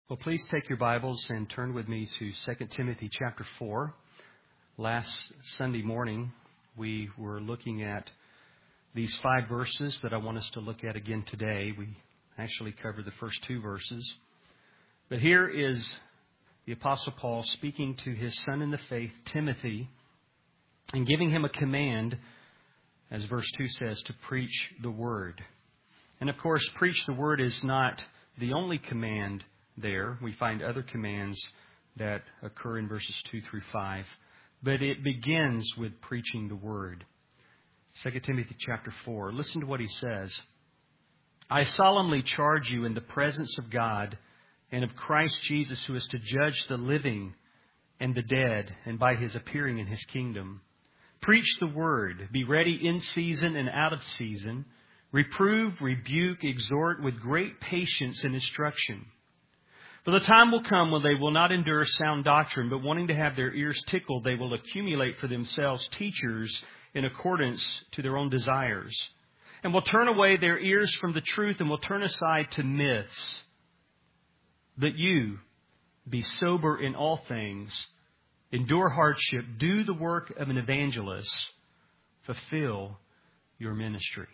Well, please take your Bibles and turn with me to 2 Timothy chapter 4. Last Sunday morning, we were looking at these 5 verses that I want us to look at again today. We actually covered the first 2 verses. But here is the Apostle Paul speaking to his son in the faith, Timothy, and giving him a command, as verse 2 says, to preach the Word. And of course, preach the Word is not the only command there. We find other commands that occur in verses 2 through 5. But it begins with preaching the Word. 2 Timothy chapter 4. Listen to what he says. I solemnly charge you in the presence of God and of Christ Jesus, who is to judge the living and the dead, and by His appearing in His kingdom. Preach the Word. Be ready in season and out of season. Reprove, rebuke, exhort with great patience and instruction. For the time will come when they will not endure sound doctrine, but wanting to have their ears tickled, they will accumulate for themselves teachers in accordance to their own desires, and will turn away their ears from the truth and will turn aside to myths. But you, be sober in all things, endure hardship, do the work of an evangelist, fulfill your ministry.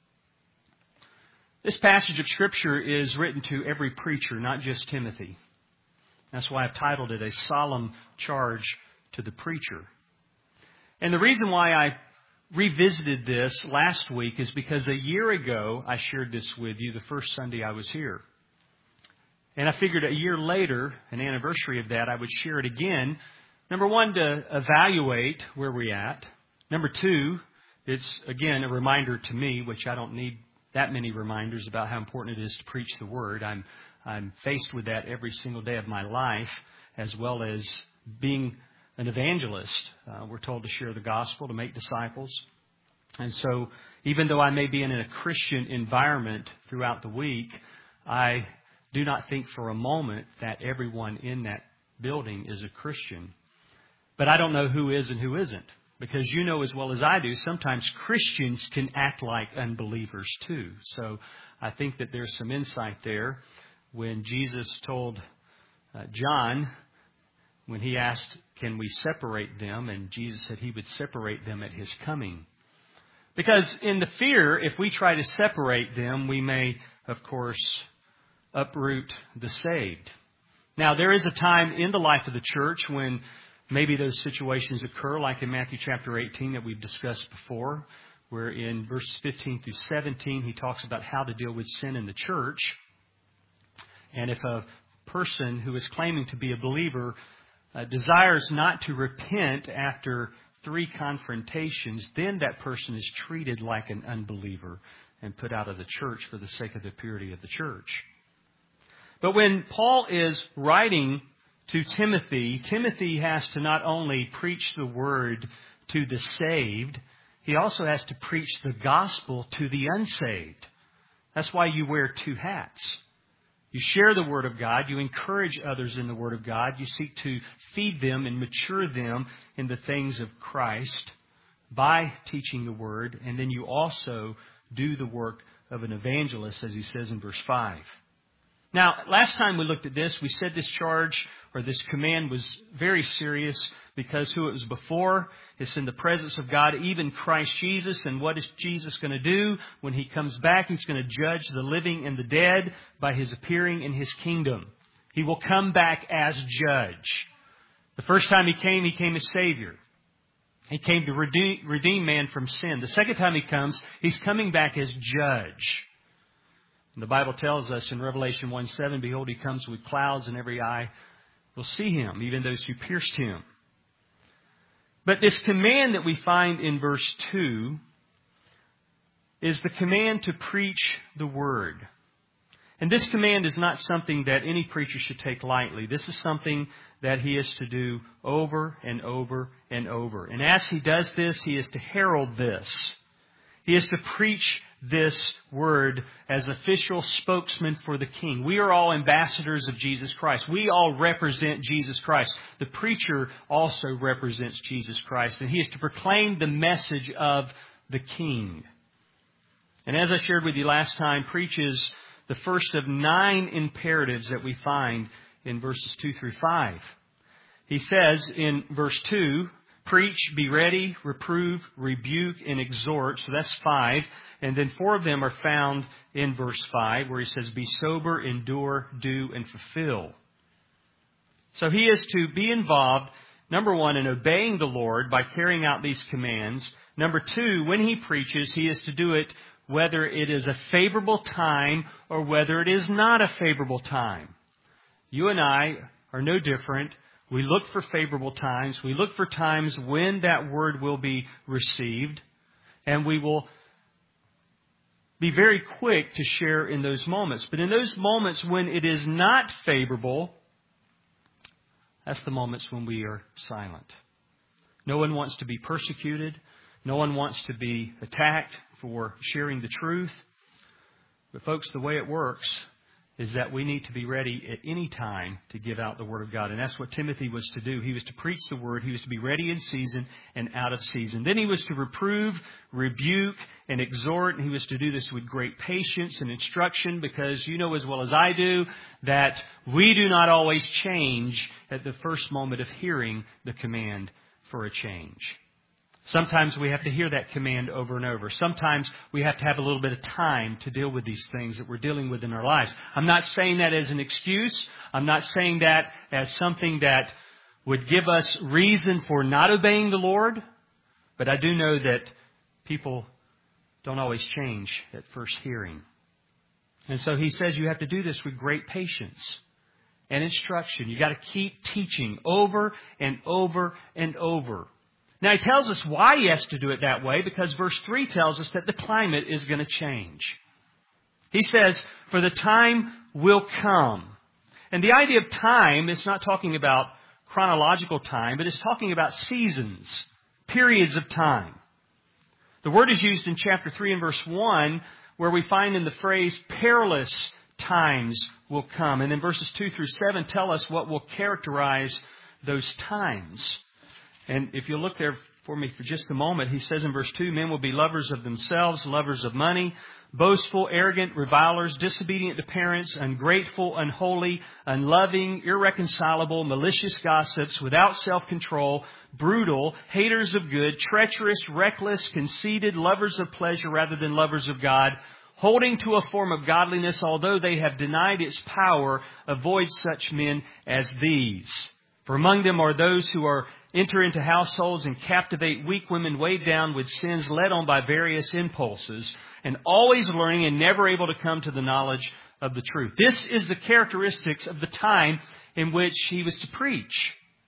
This passage of Scripture is written to every preacher, not just Timothy. That's why I've titled it A Solemn Charge to the Preacher. And the reason why I revisited this last week is because a year ago I shared this with you the first Sunday I was here. And I figured a year later, an anniversary of that, I would share it again. Number one, to evaluate where we're at. Number two, it's again a reminder to me, which I don't need that many reminders about how important it is to preach the Word. I'm faced with that every single day of my life, as well as being an evangelist. We're told to share the gospel, to make disciples. And so, even though I may be in a Christian environment throughout the week, I do not think for a moment that everyone in that building is a Christian. But I don't know who is and who isn't. Because you know as well as I do, sometimes Christians can act like unbelievers too. So I think that there's some insight there when Jesus told John, when he asked, can we separate them? And Jesus said he would separate them at His coming. Because in the fear, if we try to separate them, we may, of course, uproot the saved. Now, there is a time in the life of the church when maybe those situations occur, like in Matthew chapter 18 that we've discussed before, where in verses 15 through 17, he talks about how to deal with sin in the church. And if a person who is claiming to be a believer desires not to repent after 3 confrontations, then that person is treated like an unbeliever and put out of the church for the sake of the purity of the church. But when Paul is writing to Timothy, Timothy has to not only preach the Word to the saved, he also has to preach the gospel to the unsaved. That's why you wear 2 hats. You share the Word of God. You encourage others in the Word of God. You seek to feed them and mature them in the things of Christ by teaching the Word. And then you also do the work of an evangelist, as he says in verse 5. Now, last time we looked at this, we said this charge or this command was very serious because who it was before. It's in the presence of God, even Christ Jesus. And what is Jesus going to do when He comes back? He's going to judge the living and the dead by His appearing in His kingdom. He will come back as judge. The first time He came as Savior. He came to redeem man from sin. The second time He comes, He's coming back as judge. The Bible tells us in Revelation 1:7, behold, He comes with clouds and every eye will see Him, even those who pierced Him. But this command that we find in verse 2 is the command to preach the Word. And this command is not something that any preacher should take lightly. This is something that he is to do over and over and over. And as he does this, he is to herald this. He is to preach this Word as official spokesman for the King. We are all ambassadors of Jesus Christ. We all represent Jesus Christ. The preacher also represents Jesus Christ. And he is to proclaim the message of the King. And as I shared with you last time, preaches the first of 9 imperatives that we find in verses 2 through 5. He says in verse 2, preach, be ready, reprove, rebuke, and exhort. So that's 5. And then 4 of them are found in verse 5, where he says, be sober, endure, do, and fulfill. So he is to be involved, number 1, in obeying the Lord by carrying out these commands. Number 2, when he preaches, he is to do it whether it is a favorable time or whether it is not a favorable time. You and I are no different. We look for favorable times. We look for times when that word will be received. And we will be very quick to share in those moments. But in those moments when it is not favorable, that's the moments when we are silent. No one wants to be persecuted. No one wants to be attacked for sharing the truth. But folks, the way it works is that we need to be ready at any time to give out the Word of God. And that's what Timothy was to do. He was to preach the Word. He was to be ready in season and out of season. Then he was to reprove, rebuke, and exhort. And he was to do this with great patience and instruction, because you know as well as I do that we do not always change at the first moment of hearing the command for a change. Sometimes we have to hear that command over and over. Sometimes we have to have a little bit of time to deal with these things that we're dealing with in our lives. I'm not saying that as an excuse. I'm not saying that as something that would give us reason for not obeying the Lord. But I do know that people don't always change at first hearing. And so he says you have to do this with great patience and instruction. You've got to keep teaching over and over and over. Now, he tells us why he has to do it that way, because verse 3 tells us that the climate is going to change. He says, for the time will come. And the idea of time is not talking about chronological time, but it's talking about seasons, periods of time. The word is used in chapter 3 and verse 1, where we find in the phrase, perilous times will come. And then verses 2 through 7 tell us what will characterize those times. And if you look there for me for just a moment, he says in verse 2, men will be lovers of themselves, lovers of money, boastful, arrogant, revilers, disobedient to parents, ungrateful, unholy, unloving, irreconcilable, malicious gossips, without self-control, brutal, haters of good, treacherous, reckless, conceited, lovers of pleasure rather than lovers of God, holding to a form of godliness, although they have denied its power. Avoid such men as these. For among them are those who enter into households and captivate weak women, weighed down with sins, led on by various impulses, and always learning and never able to come to the knowledge of the truth. This is the characteristics of the time in which he was to preach.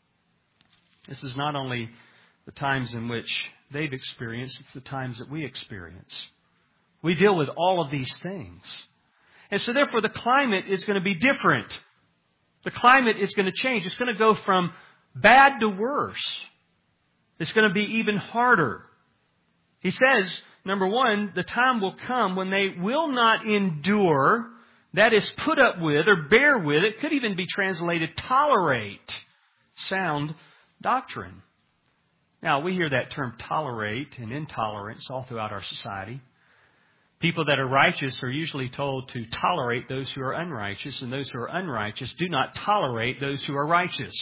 This is not only the times in which they've experienced, it's the times that we experience. We deal with all of these things. And so therefore the climate is going to be different. The climate is going to change. It's going to go from bad to worse. It's going to be even harder. He says, number 1, the time will come when they will not endure, that is, put up with or bear with, it could even be translated tolerate, sound doctrine. Now, we hear that term tolerate and intolerance all throughout our society. People that are righteous are usually told to tolerate those who are unrighteous, and those who are unrighteous do not tolerate those who are righteous.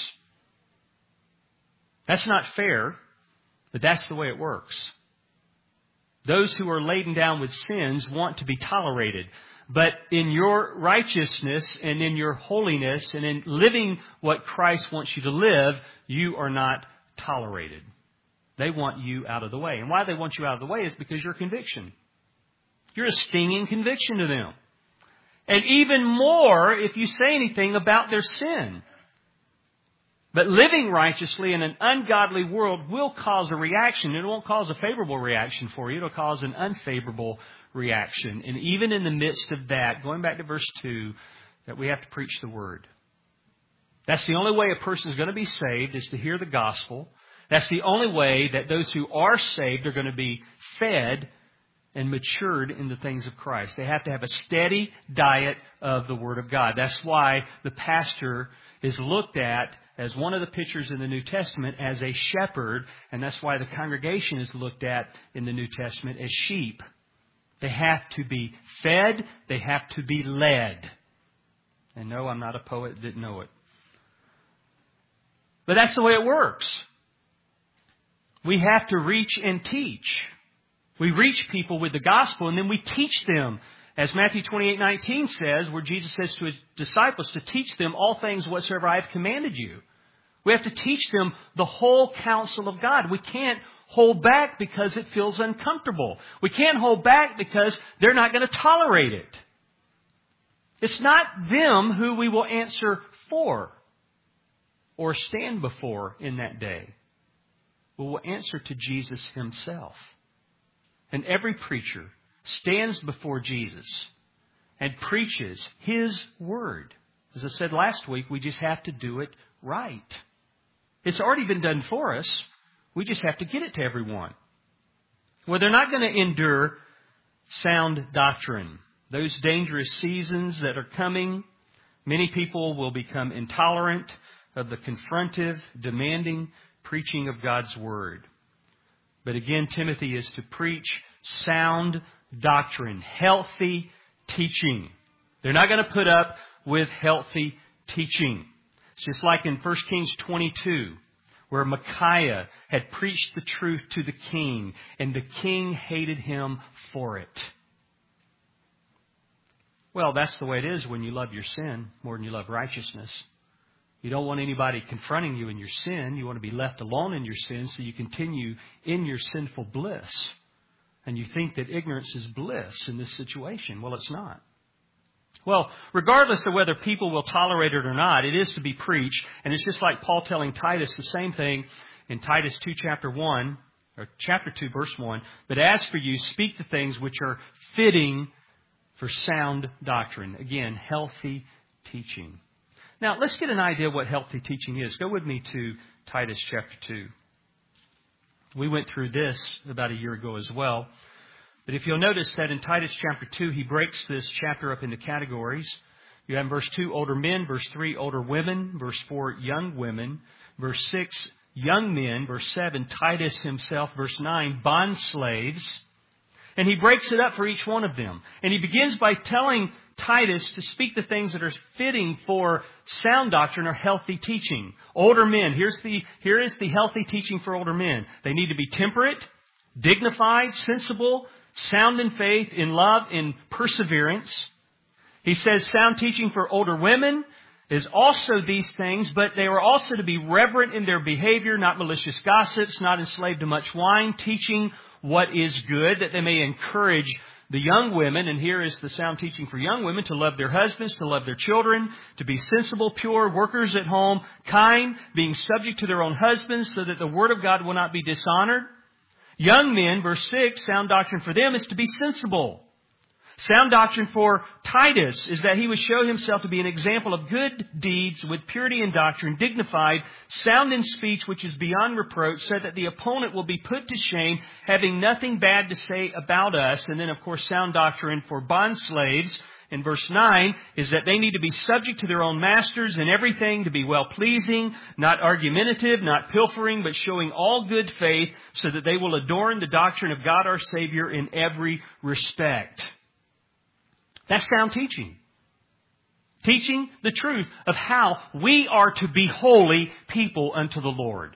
That's not fair, but that's the way it works. Those who are laden down with sins want to be tolerated. But in your righteousness and in your holiness and in living what Christ wants you to live, you are not tolerated. They want you out of the way. And why they want you out of the way is because you're a conviction. You're a stinging conviction to them. And even more if you say anything about their sin. But living righteously in an ungodly world will cause a reaction. It won't cause a favorable reaction for you. It'll cause an unfavorable reaction. And even in the midst of that, going back to verse 2, that we have to preach the Word. That's the only way a person is going to be saved, is to hear the gospel. That's the only way that those who are saved are going to be fed and matured in the things of Christ. They have to have a steady diet of the Word of God. That's why the pastor is looked at as one of the pictures in the New Testament as a shepherd, and that's why the congregation is looked at in the New Testament as sheep. They have to be fed. They have to be led. And no, I'm not a poet, didn't know it. But that's the way it works. We have to reach and teach. We reach people with the gospel and then we teach them. As Matthew 28:19 says, where Jesus says to His disciples to teach them all things whatsoever I have commanded you. We have to teach them the whole counsel of God. We can't hold back because it feels uncomfortable. We can't hold back because they're not going to tolerate it. It's not them who we will answer for or stand before in that day. We will answer to Jesus Himself. And every preacher stands before Jesus and preaches His Word. As I said last week, we just have to do it right. It's already been done for us. We just have to get it to everyone. Well, they're not going to endure sound doctrine. Those dangerous seasons that are coming, many people will become intolerant of the confrontive, demanding preaching of God's Word. But again, Timothy is to preach sound doctrine, healthy teaching. They're not going to put up with healthy teaching. It's just like in 1 Kings 22, where Micaiah had preached the truth to the king, and the king hated him for it. Well, that's the way it is when you love your sin more than you love righteousness. You don't want anybody confronting you in your sin. You want to be left alone in your sin so you continue in your sinful bliss. And you think that ignorance is bliss in this situation. Well, it's not. Well, regardless of whether people will tolerate it or not, it is to be preached. And it's just like Paul telling Titus the same thing in Titus 2, chapter 1, or chapter 2, verse 1. But as for you, speak the things which are fitting for sound doctrine. Again, healthy teaching. Now, let's get an idea of what healthy teaching is. Go with me to Titus chapter 2. We went through this about a year ago as well. But if you'll notice that in Titus chapter 2, he breaks this chapter up into categories. You have in verse 2, older men. Verse 3, older women. Verse 4, young women. Verse 6, young men. Verse 7, Titus himself. Verse 9, bond slaves. And he breaks it up for each one of them. And he begins by telling Titus to speak the things that are fitting for sound doctrine or healthy teaching. Older men. Here is the healthy teaching for older men. They need to be temperate, dignified, sensible, sound in faith, in love, in perseverance. He says sound teaching for older women is also these things, but they are also to be reverent in their behavior, not malicious gossips, not enslaved to much wine, teaching what is good, that they may encourage the young women, and here is the sound teaching for young women, to love their husbands, to love their children, to be sensible, pure, workers at home, kind, being subject to their own husbands, so that the word of God will not be dishonored. Young men, verse 6, sound doctrine for them is to be sensible. Sound doctrine for Titus is that he would show himself to be an example of good deeds with purity in doctrine, dignified, sound in speech which is beyond reproach, so that the opponent will be put to shame, having nothing bad to say about us. And then, of course, sound doctrine for bondslaves in verse 9 is that they need to be subject to their own masters in everything, to be well-pleasing, not argumentative, not pilfering, but showing all good faith, so that they will adorn the doctrine of God our Savior in every respect. That's sound teaching. Teaching the truth of how we are to be holy people unto the Lord.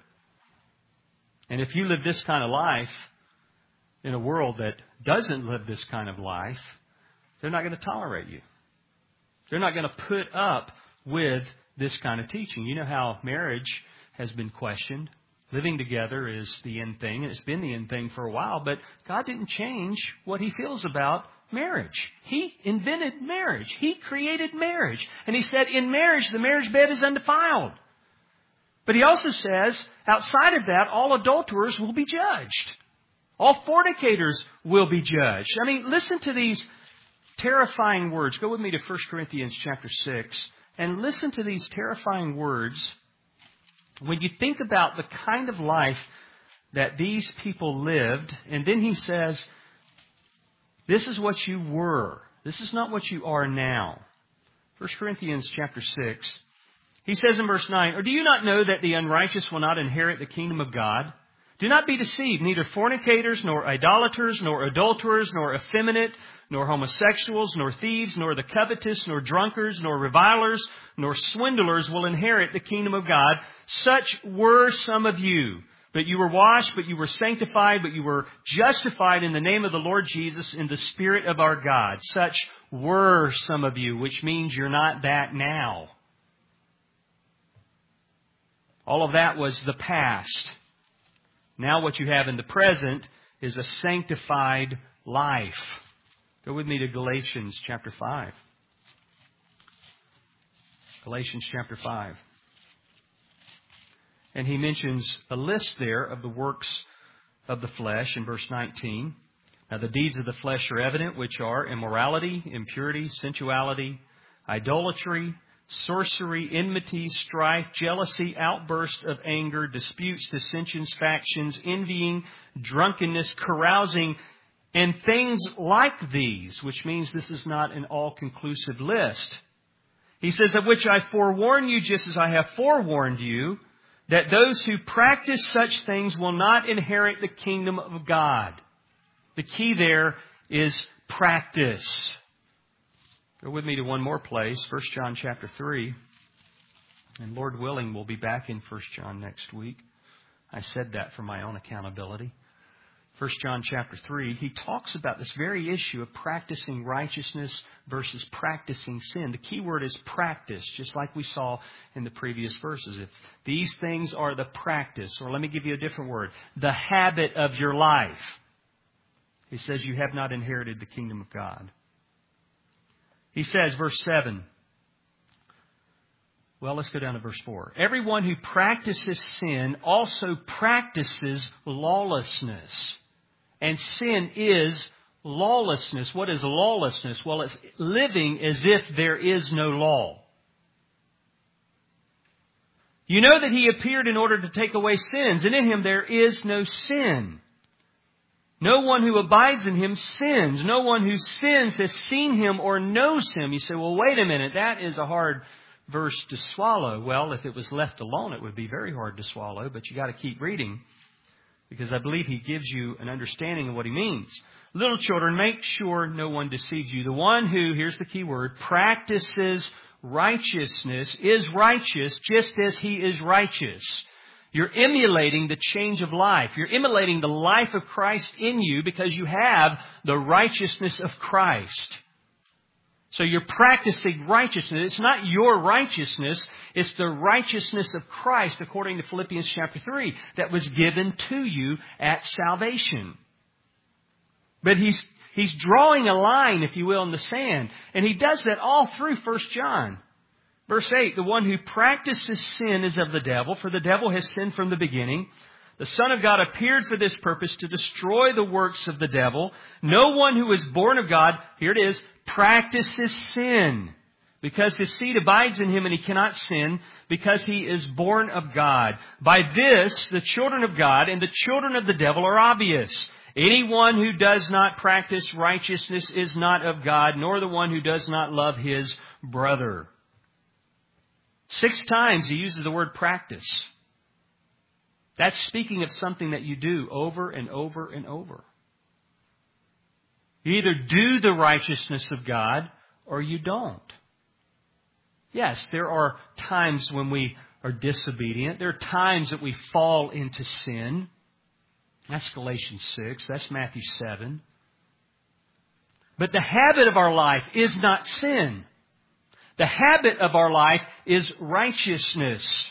And if you live this kind of life in a world that doesn't live this kind of life, they're not going to tolerate you. They're not going to put up with this kind of teaching. You know how marriage has been questioned. Living together is the end thing, and it's been the end thing for a while, but God didn't change what He feels about marriage. He invented marriage. He created marriage. And He said in marriage, the marriage bed is undefiled. But He also says, outside of that, all adulterers will be judged. All fornicators will be judged. I mean, listen to these terrifying words. Go with me to 1 Corinthians chapter 6 and listen to these terrifying words. When you think about the kind of life that these people lived, and then he says, this is what you were. This is not what you are now. 1 Corinthians chapter 6. He says in verse 9, or do you not know that the unrighteous will not inherit the kingdom of God? Do not be deceived. Neither fornicators, nor idolaters, nor adulterers, nor effeminate, nor homosexuals, nor thieves, nor the covetous, nor drunkards, nor revilers, nor swindlers will inherit the kingdom of God. Such were some of you. But you were washed, but you were sanctified, but you were justified in the name of the Lord Jesus in the Spirit of our God. Such were some of you, which means you're not that now. All of that was the past. Now what you have in the present is a sanctified life. Go with me to Galatians chapter 5. Galatians chapter 5. And he mentions a list there of the works of the flesh in verse 19. Now the deeds of the flesh are evident, which are immorality, impurity, sensuality, idolatry, sorcery, enmity, strife, jealousy, outburst of anger, disputes, dissensions, factions, envying, drunkenness, carousing, and things like these, which means this is not an all-conclusive list. He says, of which I forewarn you, just as I have forewarned you, that those who practice such things will not inherit the kingdom of God. The key there is practice. Go with me to one more place, 1 John chapter 3. And Lord willing, we'll be back in 1 John next week. I said that for my own accountability. 1 John chapter 3, he talks about this very issue of practicing righteousness versus practicing sin. The key word is practice, just like we saw in the previous verses. If these things are the practice, or let me give you a different word, the habit of your life, he says you have not inherited the kingdom of God. He says, verse 7, well, let's go down to verse 4. Everyone who practices sin also practices lawlessness. And sin is lawlessness. What is lawlessness? Well, it's living as if there is no law. You know that He appeared in order to take away sins, and in Him there is no sin. No one who abides in Him sins. No one who sins has seen Him or knows Him. You say, well, wait a minute, that is a hard verse to swallow. Well, if it was left alone, it would be very hard to swallow, but you got to keep reading, because I believe he gives you an understanding of what he means. Little children, make sure no one deceives you. The one who, here's the key word, practices righteousness is righteous just as he is righteous. You're emulating the change of life. You're emulating the life of Christ in you because you have the righteousness of Christ. So you're practicing righteousness. It's not your righteousness. It's the righteousness of Christ, according to Philippians chapter 3, that was given to you at salvation. But he's drawing a line, if you will, in the sand. And he does that all through 1 John. Verse 8, the one who practices sin is of the devil, for the devil has sinned from the beginning. The Son of God appeared for this purpose, to destroy the works of the devil. No one who is born of God, here it is, practices sin, because his seed abides in him and he cannot sin, because he is born of God. By this, the children of God and the children of the devil are obvious. Anyone who does not practice righteousness is not of God, nor the one who does not love his brother. 6 times he uses the word practice. That's speaking of something that you do over and over and over. You either do the righteousness of God or you don't. Yes, there are times when we are disobedient. There are times that we fall into sin. That's Galatians 6. That's Matthew 7. But the habit of our life is not sin. The habit of our life is righteousness.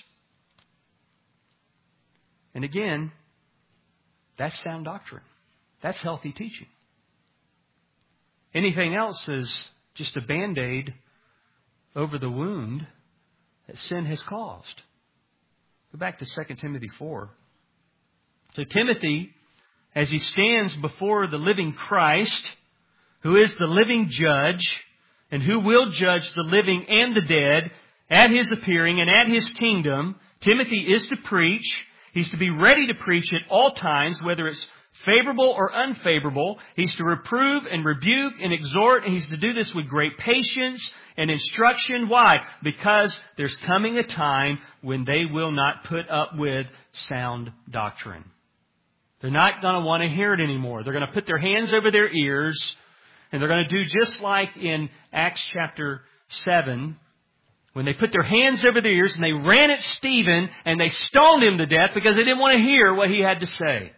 And again, that's sound doctrine. That's healthy teaching. Anything else is just a Band-Aid over the wound that sin has caused. Go back to 2 Timothy 4. So Timothy, as he stands before the living Christ, who is the living judge, and who will judge the living and the dead at his appearing and at his kingdom, Timothy is to preach. He's to be ready to preach at all times, whether it's favorable or unfavorable. He's to reprove and rebuke and exhort, and he's to do this with great patience and instruction. Why? Because there's coming a time when they will not put up with sound doctrine. They're not going to want to hear it anymore. They're going to put their hands over their ears, and they're going to do just like in Acts chapter 7, when they put their hands over their ears and they ran at Stephen and they stoned him to death because they didn't want to hear what he had to say.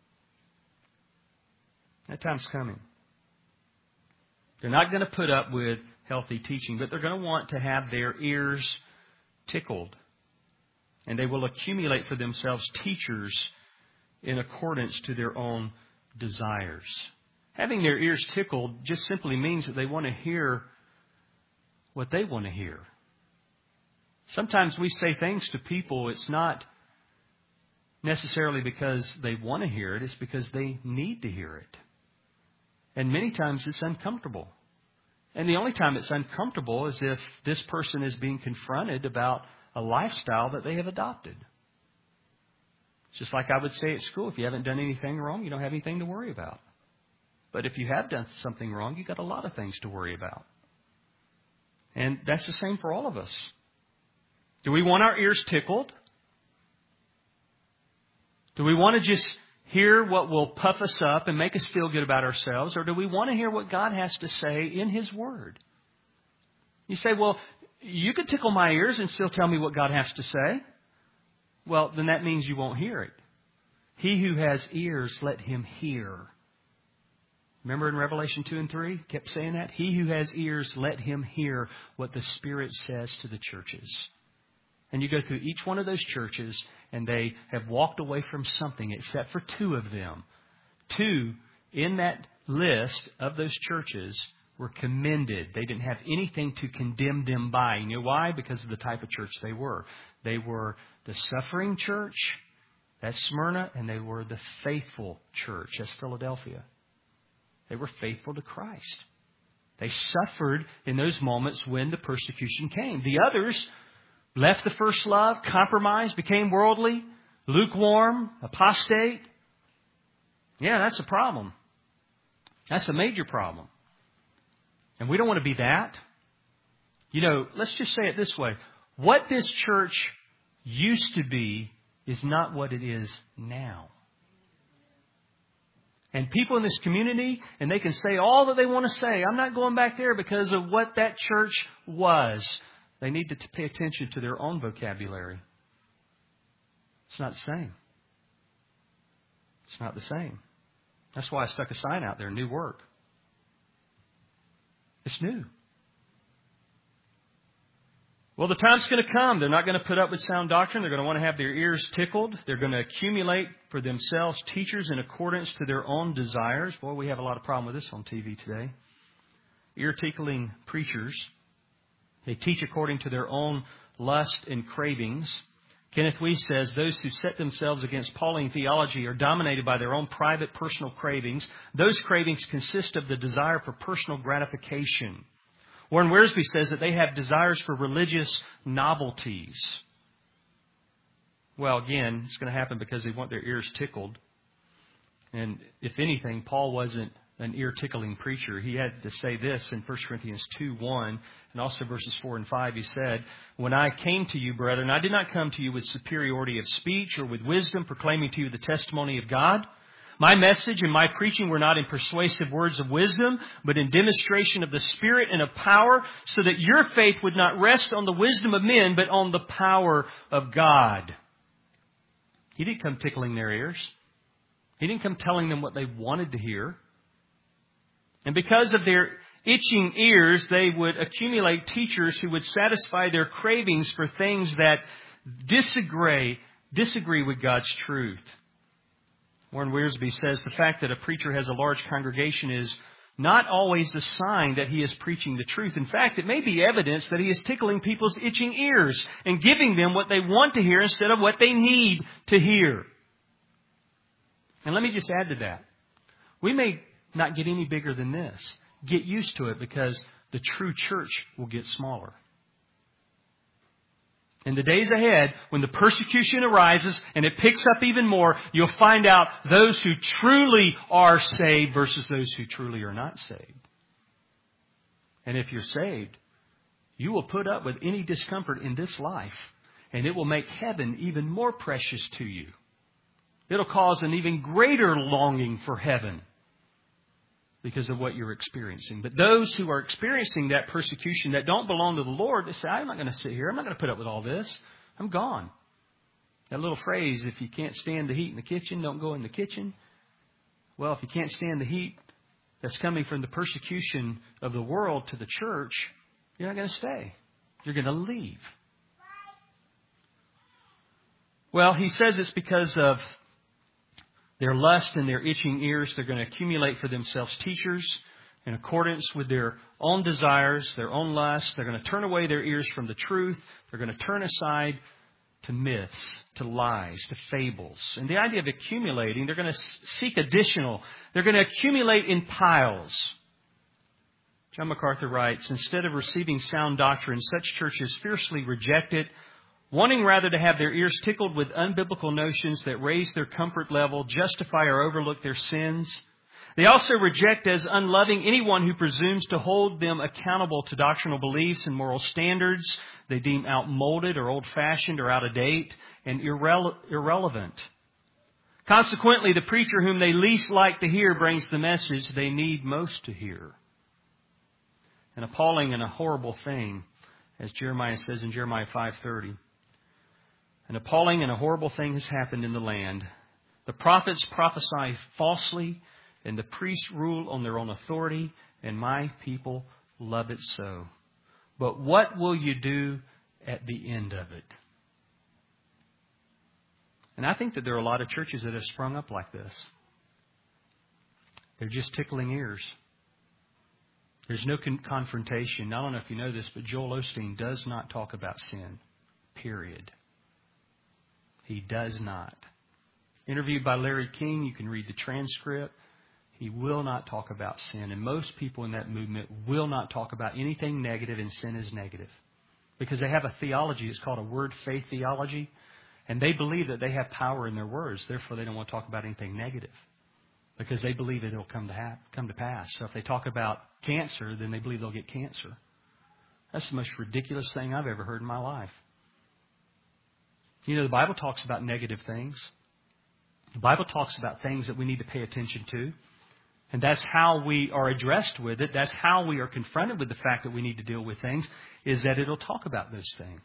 That time's coming. They're not going to put up with healthy teaching, but they're going to want to have their ears tickled. And they will accumulate for themselves teachers in accordance to their own desires. Having their ears tickled just simply means that they want to hear what they want to hear. Sometimes we say things to people, it's not necessarily because they want to hear it, it's because they need to hear it. And many times it's uncomfortable. And the only time it's uncomfortable is if this person is being confronted about a lifestyle that they have adopted. It's just like I would say at school, if you haven't done anything wrong, you don't have anything to worry about. But if you have done something wrong, you've got a lot of things to worry about. And that's the same for all of us. Do we want our ears tickled? Do we want to just hear what will puff us up and make us feel good about ourselves? Or do we want to hear what God has to say in His Word? You say, well, you could tickle my ears and still tell me what God has to say. Well, then that means you won't hear it. He who has ears, let him hear. Remember in Revelation 2 and 3? Kept saying that? He who has ears, let him hear what the Spirit says to the churches. And you go through each one of those churches, and they have walked away from something except for 2 of them. 2 in that list of those churches were commended. They didn't have anything to condemn them by. You know why? Because of the type of church they were. They were the suffering church, that's Smyrna, and they were the faithful church, that's Philadelphia. They were faithful to Christ. They suffered in those moments when the persecution came. The others left the first love, compromised, became worldly, lukewarm, apostate. Yeah, that's a problem. That's a major problem. And we don't want to be that. You know, let's just say it this way. What this church used to be is not what it is now. And people in this community, and they can say all that they want to say. I'm not going back there because of what that church was. They need to pay attention to their own vocabulary. It's not the same. It's not the same. That's why I stuck a sign out there, new work. It's new. Well, the time's going to come. They're not going to put up with sound doctrine. They're going to want to have their ears tickled. They're going to accumulate for themselves teachers in accordance to their own desires. Boy, we have a lot of problem with this on TV today. Ear-tickling preachers. They teach according to their own lust and cravings. Kenneth Wuest says, those who set themselves against Pauline theology are dominated by their own private personal cravings. Those cravings consist of the desire for personal gratification. Warren Wiersbe says that they have desires for religious novelties. Well, again, it's going to happen because they want their ears tickled. And if anything, Paul wasn't an ear-tickling preacher. He had to say this in 1 Corinthians 2:1 and also verses 4 and 5. He said, when I came to you, brethren, I did not come to you with superiority of speech or with wisdom, proclaiming to you the testimony of God. My message and my preaching were not in persuasive words of wisdom, but in demonstration of the Spirit and of power, so that your faith would not rest on the wisdom of men, but on the power of God. He didn't come tickling their ears. He didn't come telling them what they wanted to hear. And because of their itching ears, they would accumulate teachers who would satisfy their cravings for things that disagree with God's truth. Warren Wiersbe says the fact that a preacher has a large congregation is not always a sign that he is preaching the truth. In fact, it may be evidence that he is tickling people's itching ears and giving them what they want to hear instead of what they need to hear. And let me just add to that. We may not get any bigger than this. Get used to it because the true church will get smaller. In the days ahead, when the persecution arises and it picks up even more, you'll find out those who truly are saved versus those who truly are not saved. And if you're saved, you will put up with any discomfort in this life, and it will make heaven even more precious to you. It'll cause an even greater longing for heaven because of what you're experiencing. But those who are experiencing that persecution that don't belong to the Lord, they say, I'm not going to sit here. I'm not going to put up with all this. I'm gone. That little phrase, if you can't stand the heat in the kitchen, don't go in the kitchen. Well, if you can't stand the heat that's coming from the persecution of the world to the church, you're not going to stay. You're going to leave. Well, he says it's because of their lust and their itching ears. They're going to accumulate for themselves teachers in accordance with their own desires, their own lusts. They're going to turn away their ears from the truth. They're going to turn aside to myths, to lies, to fables. And the idea of accumulating, they're going to seek additional. They're going to accumulate in piles. John MacArthur writes, instead of receiving sound doctrine, such churches fiercely reject it, wanting rather to have their ears tickled with unbiblical notions that raise their comfort level, justify or overlook their sins. They also reject as unloving anyone who presumes to hold them accountable to doctrinal beliefs and moral standards they deem outmoded or old-fashioned or out of date and irrelevant. Consequently, the preacher whom they least like to hear brings the message they need most to hear. An appalling and a horrible thing, as Jeremiah says in Jeremiah 5:30. An appalling and a horrible thing has happened in the land. The prophets prophesy falsely, and the priests rule on their own authority, and my people love it so. But what will you do at the end of it? And I think that there are a lot of churches that have sprung up like this. They're just tickling ears. There's no confrontation. I don't know if you know this, but Joel Osteen does not talk about sin. Period. He does not. Interviewed by Larry King, you can read the transcript. He will not talk about sin. And most people in that movement will not talk about anything negative, and sin is negative. Because they have a theology, it's called a word faith theology. And they believe that they have power in their words. Therefore, they don't want to talk about anything negative. Because they believe that it'll come to pass. So if they talk about cancer, then they believe they'll get cancer. That's the most ridiculous thing I've ever heard in my life. You know, the Bible talks about negative things. The Bible talks about things that we need to pay attention to. And that's how we are addressed with it. That's how we are confronted with the fact that we need to deal with things, is that it'll talk about those things.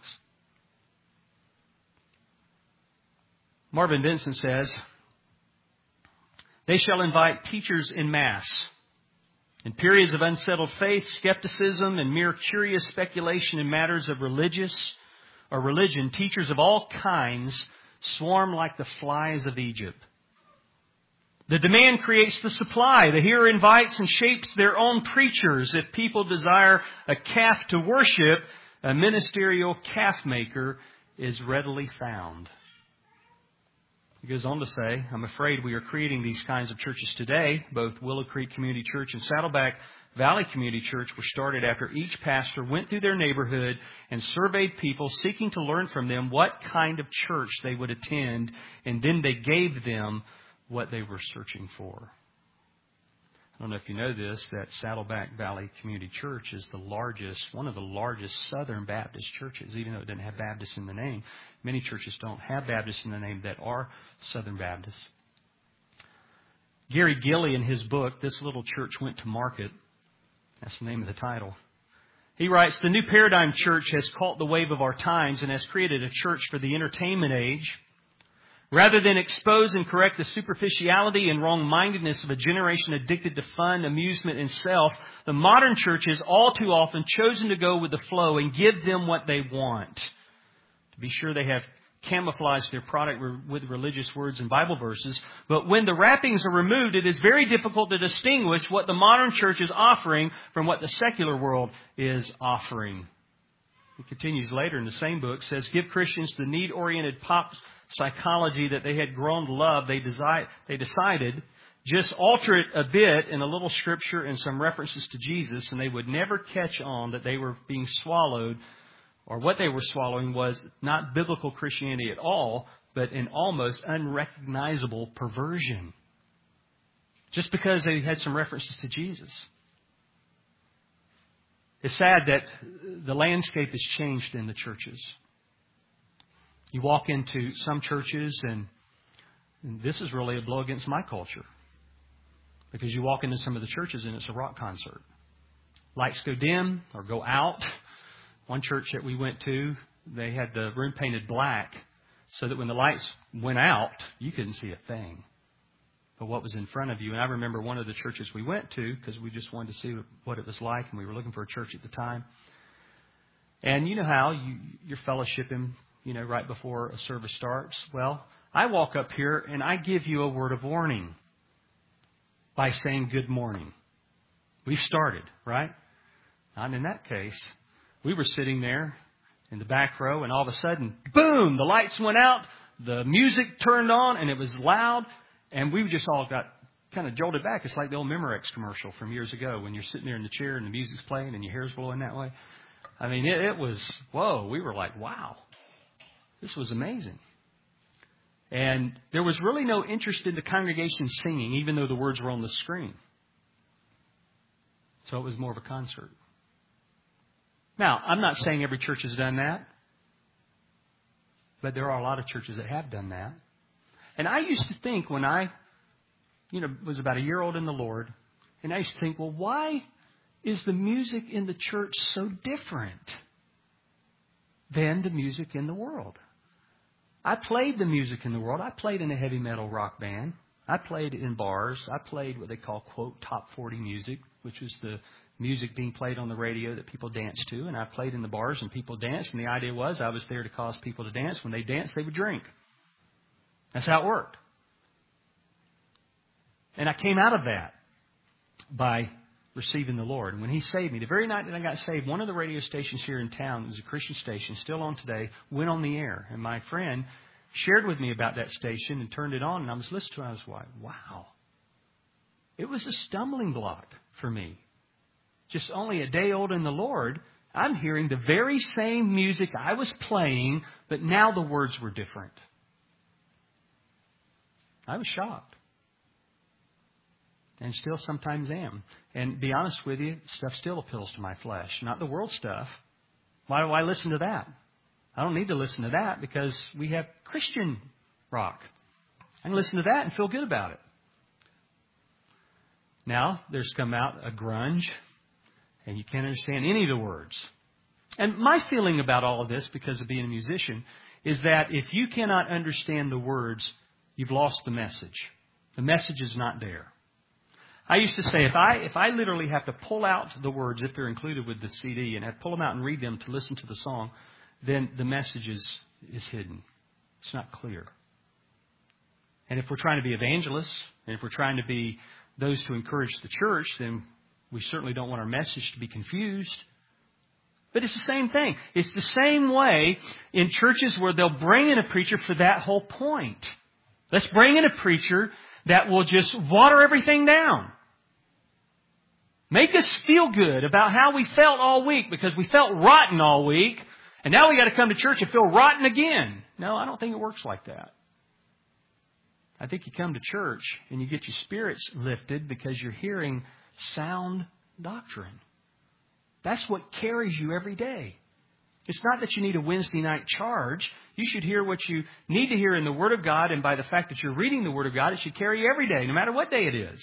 Marvin Vincent says, they shall invite teachers in mass. In periods of unsettled faith, skepticism, and mere curious speculation in matters of religion, teachers of all kinds swarm like the flies of Egypt. The demand creates the supply. The hearer invites and shapes their own preachers. If people desire a calf to worship, a ministerial calf maker is readily found. He goes on to say, I'm afraid we are creating these kinds of churches today. Both Willow Creek Community Church and Saddleback Valley Community Church were started after each pastor went through their neighborhood and surveyed people, seeking to learn from them what kind of church they would attend, and then they gave them what they were searching for. I don't know if you know this, that Saddleback Valley Community Church is one of the largest Southern Baptist churches, even though it doesn't have Baptist in the name. Many churches don't have Baptist in the name that are Southern Baptists. Gary Gilley, in his book, This Little Church Went to Market, that's the name of the title. He writes, the New Paradigm Church has caught the wave of our times and has created a church for the entertainment age. Rather than expose and correct the superficiality and wrong-mindedness of a generation addicted to fun, amusement, and self, the modern church has all too often chosen to go with the flow and give them what they want. To be sure, they have camouflaged their product with religious words and Bible verses, but when the wrappings are removed, it is very difficult to distinguish what the modern church is offering from what the secular world is offering. He continues later in the same book, says, give Christians the need-oriented pop psychology that they had grown to love. They decided just alter it a bit in a little scripture and some references to Jesus, and they would never catch on that they were being swallowed, or what they were swallowing was not biblical Christianity at all, but an almost unrecognizable perversion. Just because they had some references to Jesus. It's sad that the landscape has changed in the churches. You walk into some churches and And this is really a blow against my culture. Because you walk into some of the churches and it's a rock concert. Lights go dim or go out. One church that we went to, they had the room painted black so that when the lights went out, you couldn't see a thing. But what was in front of you. And I remember one of the churches we went to because we just wanted to see what it was like. And we were looking for a church at the time. And you know how you're fellowshipping, right before a service starts. Well, I walk up here and I give you a word of warning by saying good morning. We've started, right? Not in that case. We were sitting there in the back row and all of a sudden, boom, the lights went out, the music turned on and it was loud. And we just all got kind of jolted back. It's like the old Memorex commercial from years ago when you're sitting there in the chair and the music's playing and your hair's blowing that way. I mean, it was, whoa, we were like, wow, this was amazing. And there was really no interest in the congregation singing, even though the words were on the screen. So it was more of a concert. Now, I'm not saying every church has done that, but there are a lot of churches that have done that. And I used to think when I, was about a year old in the Lord, and I used to think, well, why is the music in the church so different than the music in the world? I played the music in the world. I played in a heavy metal rock band. I played in bars. I played what they call, quote, top 40 music, which was the music being played on the radio that people danced to. And I played in the bars and people danced. And the idea was I was there to cause people to dance. When they danced, they would drink. That's how it worked. And I came out of that by receiving the Lord. And when He saved me, the very night that I got saved, one of the radio stations here in town, it was a Christian station, still on today, went on the air. And my friend shared with me about that station and turned it on. And I was listening to it. I was like, wow. It was a stumbling block for me. Just only a day old in the Lord, I'm hearing the very same music I was playing, but now the words were different. I was shocked. And still sometimes am. And to be honest with you, stuff still appeals to my flesh. Not the world stuff. Why do I listen to that? I don't need to listen to that because we have Christian rock. I can listen to that and feel good about it. Now, there's come out a grunge, and you can't understand any of the words. And my feeling about all of this, because of being a musician, is that if you cannot understand the words, you've lost the message. The message is not there. I used to say, if I literally have to pull out the words, if they're included with the CD, and have to pull them out and read them to listen to the song, then the message is hidden. It's not clear. And if we're trying to be evangelists, and if we're trying to be those to encourage the church, then we certainly don't want our message to be confused. But it's the same thing. It's the same way in churches where they'll bring in a preacher for that whole point. Let's bring in a preacher that will just water everything down. Make us feel good about how we felt all week because we felt rotten all week. And now we got to come to church and feel rotten again. No, I don't think it works like that. I think you come to church and you get your spirits lifted because you're hearing sound doctrine. That's what carries you every day. It's not that you need a Wednesday night charge. You should hear what you need to hear in the Word of God, and by the fact that you're reading the Word of God, it should carry you every day, no matter what day it is.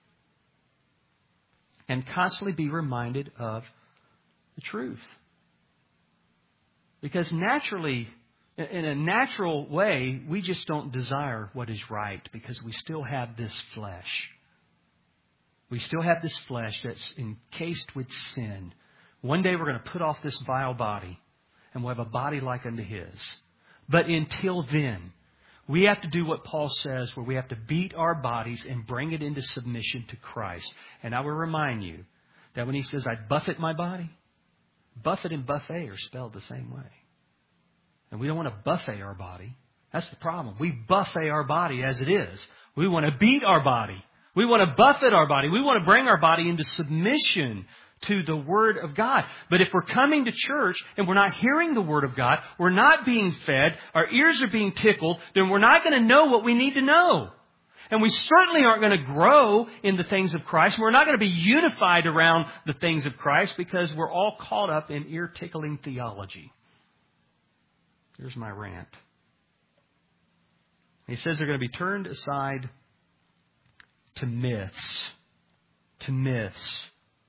And constantly be reminded of the truth. Because naturally, in a natural way, we just don't desire what is right because we still have this flesh. We still have this flesh that's encased with sin. One day we're going to put off this vile body and we'll have a body like unto His. But until then, we have to do what Paul says, where we have to beat our bodies and bring it into submission to Christ. And I will remind you that when he says, I buffet my body, buffet and buffet are spelled the same way. And we don't want to buffet our body. That's the problem. We buffet our body as it is. We want to beat our body. We want to buffet our body. We want to bring our body into submission to the Word of God. But if we're coming to church and we're not hearing the Word of God, we're not being fed, our ears are being tickled, then we're not going to know what we need to know. And we certainly aren't going to grow in the things of Christ. We're not going to be unified around the things of Christ because we're all caught up in ear-tickling theology. Here's my rant. He says they're going to be turned aside to myths. To myths.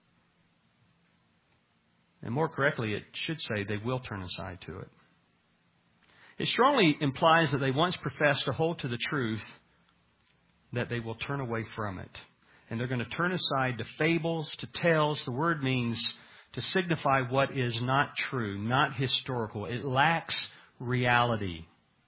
And more correctly, it should say they will turn aside to it. It strongly implies that they once professed to hold to the truth, that they will turn away from it. And they're going to turn aside to fables, to tales. The word means to signify what is not true, not historical. It lacks reality.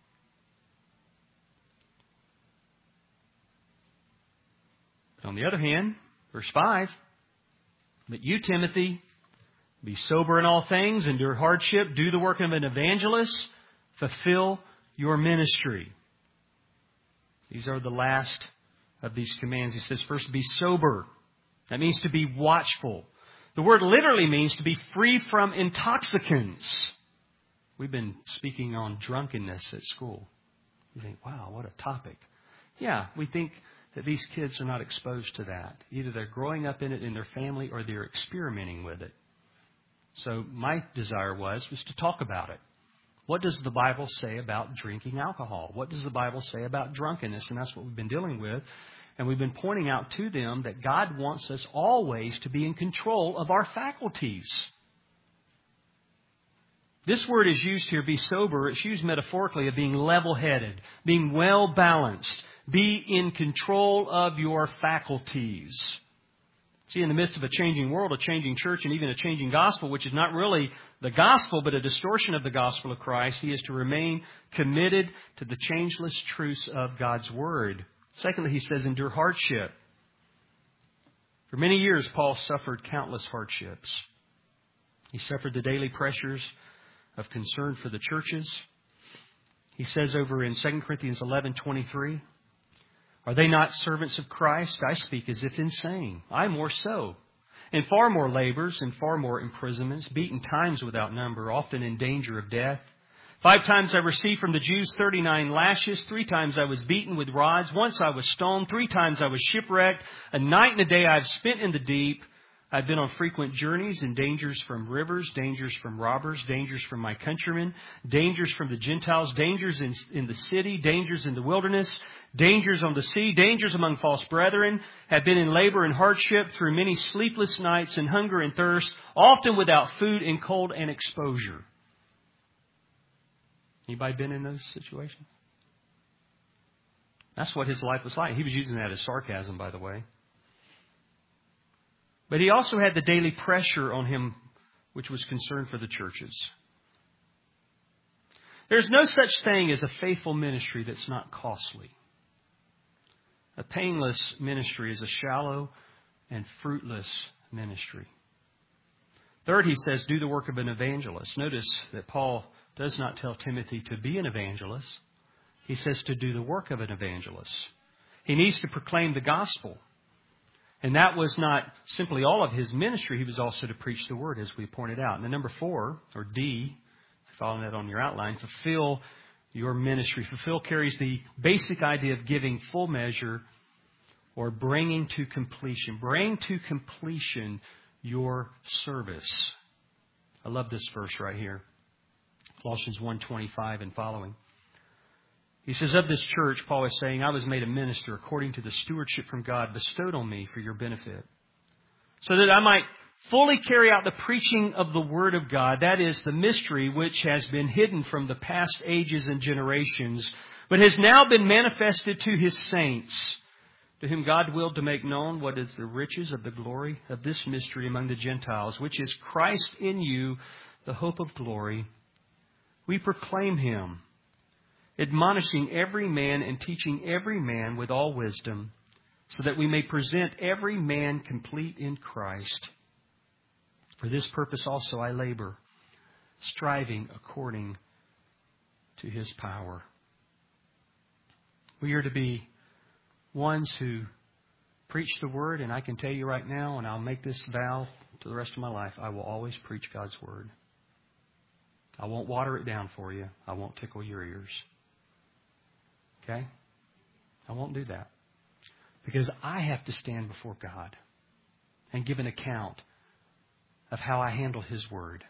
On the other hand, verse 5, but you, Timothy, be sober in all things, endure hardship, do the work of an evangelist, fulfill your ministry. These are the last of these commands. He says, first, be sober. That means to be watchful. The word literally means to be free from intoxicants. We've been speaking on drunkenness at school. You think, wow, what a topic. Yeah, we think that these kids are not exposed to that. Either they're growing up in it in their family or they're experimenting with it. So my desire was to talk about it. What does the Bible say about drinking alcohol? What does the Bible say about drunkenness? And that's what we've been dealing with. And we've been pointing out to them that God wants us always to be in control of our faculties. This word is used here, be sober. It's used metaphorically of being level-headed, being well-balanced. Be in control of your faculties. See, in the midst of a changing world, a changing church, and even a changing gospel, which is not really the gospel, but a distortion of the gospel of Christ, he is to remain committed to the changeless truths of God's Word. Secondly, he says, endure hardship. For many years, Paul suffered countless hardships. He suffered the daily pressures of concern for the churches. He says over in 2 Corinthians 11:23, are they not servants of Christ? I speak as if insane. I more so. In far more labors and far more imprisonments, beaten times without number, often in danger of death. 5 times I received from the Jews 39 lashes. 3 times I was beaten with rods. Once I was stoned. 3 times I was shipwrecked. A night and a day I have spent in the deep. I've been on frequent journeys and dangers from rivers, dangers from robbers, dangers from my countrymen, dangers from the Gentiles, dangers in the city, dangers in the wilderness, dangers on the sea, dangers among false brethren, have been in labor and hardship through many sleepless nights and hunger and thirst, often without food and cold and exposure. Anybody been in those situations? That's what his life was like. He was using that as sarcasm, by the way. But he also had the daily pressure on him, which was concern for the churches. There's no such thing as a faithful ministry that's not costly. A painless ministry is a shallow and fruitless ministry. Third, he says, do the work of an evangelist. Notice that Paul does not tell Timothy to be an evangelist. He says to do the work of an evangelist. He needs to proclaim the gospel. And that was not simply all of his ministry. He was also to preach the word, as we pointed out. And then number 4, or D, following that on your outline, fulfill your ministry. Fulfill carries the basic idea of giving full measure or bringing to completion. Bring to completion your service. I love this verse right here. Colossians 1:25 and following. He says, of this church, Paul is saying, I was made a minister according to the stewardship from God bestowed on me for your benefit, so that I might fully carry out the preaching of the Word of God. That is the mystery which has been hidden from the past ages and generations, but has now been manifested to His saints, to whom God willed to make known what is the riches of the glory of this mystery among the Gentiles, which is Christ in you, the hope of glory. We proclaim Him, admonishing every man and teaching every man with all wisdom, so that we may present every man complete in Christ. For this purpose also I labor, striving according to His power. We are to be ones who preach the Word, and I can tell you right now, and I'll make this vow to the rest of my life, I will always preach God's Word. I won't water it down for you. I won't tickle your ears. Okay? I won't do that. Because I have to stand before God and give an account of how I handle His Word.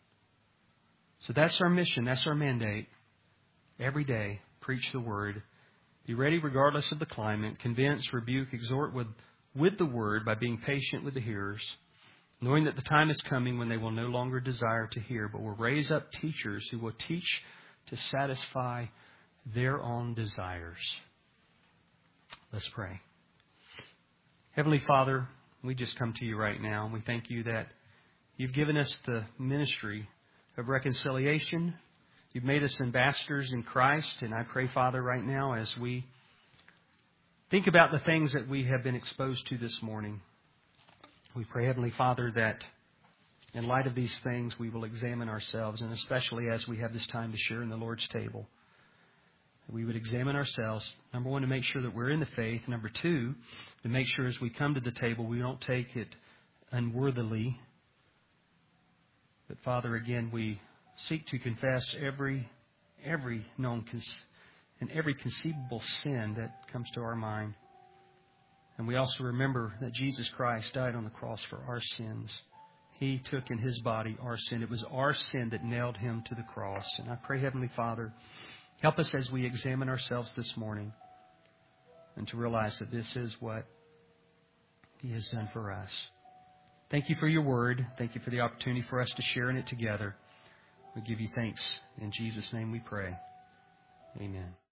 So that's our mission. That's our mandate. Every day, preach the Word Be ready regardless of the climate. Convince, rebuke, exhort with the word by being patient with the hearers, knowing that the time is coming when they will no longer desire to hear, but will raise up teachers who will teach to satisfy their own desires. Let's pray. Heavenly Father, we just come to you right now, and we thank you that you've given us the ministry of reconciliation. You've made us ambassadors in Christ, and I pray, Father, right now as we think about the things that we have been exposed to this morning, we pray, Heavenly Father, that in light of these things we will examine ourselves, and especially as we have this time to share in the Lord's table, we would examine ourselves, number one, to make sure that we're in the faith. Number two, to make sure as we come to the table we don't take it unworthily. But Father, again, we seek to confess every known and every conceivable sin that comes to our mind. And we also remember that Jesus Christ died on the cross for our sins. He took in His body our sin. It was our sin that nailed Him to the cross. And I pray, Heavenly Father, help us as we examine ourselves this morning and to realize that this is what He has done for us. Thank you for your word. Thank you for the opportunity for us to share in it together. We give you thanks. In Jesus' name we pray. Amen.